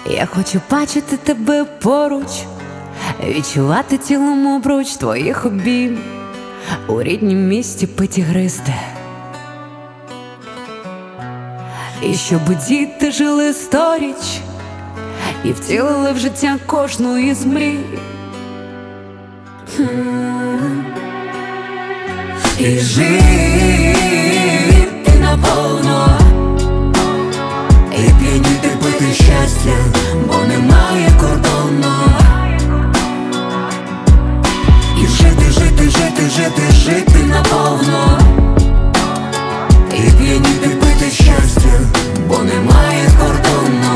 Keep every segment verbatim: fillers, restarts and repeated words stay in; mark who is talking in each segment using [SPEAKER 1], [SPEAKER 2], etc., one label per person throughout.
[SPEAKER 1] Я хочу бачити тебе поруч, відчувати тілом обруч твоїх обійм, у ріднім місті пити гристи. І щоб діти жили сторіч і втілили в життя кожну із мрій. І жити наповно, і п'яніти пити щастя, бо немає кордону. І жити, жити, жити, жити, жити наповно, і п'яніти пити щастя, бо немає кордону.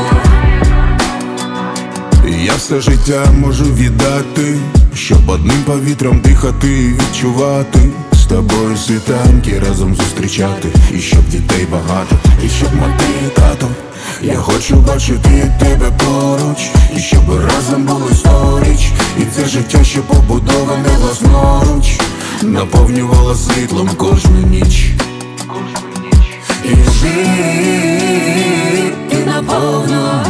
[SPEAKER 2] Я все життя можу віддати, щоб одним повітрям дихати, відчувати з тобою світанки разом зустрічати. І щоб дітей багато, і щоб мати і тато. Я хочу бачити тебе поруч, і щоб разом були сторіч. І це життя, що побудоване власноруч, наповнювало світлом кожну ніч.
[SPEAKER 1] І жити наповно,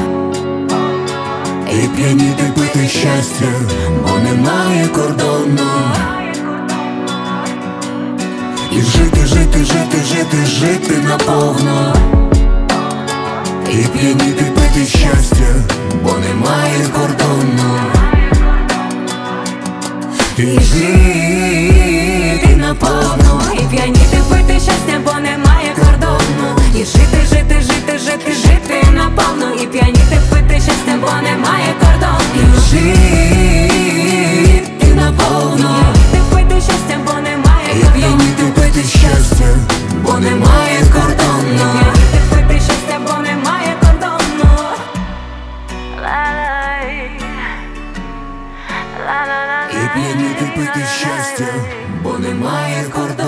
[SPEAKER 2] і п'яніти пити щастя,
[SPEAKER 1] бо немає кордону.
[SPEAKER 2] і жити, жити, жити, жити, жити наповно,
[SPEAKER 1] І п'яніти пити щастя, бо немає кордону. І жити наповно, і п'яніти пити щастя, бо немає кордону. І жити, жити, жити, жити, жити наповно, і п'яніти пити щастя, бо немає кордону. І жити наповно, і пити щастя, бо немає кордону.
[SPEAKER 2] і п'яніти пити щастя,
[SPEAKER 1] Бо немає кордону. І пити щастя, бо немає кордону.
[SPEAKER 2] і п'яніти пити щастя,
[SPEAKER 1] Бо немає кордону.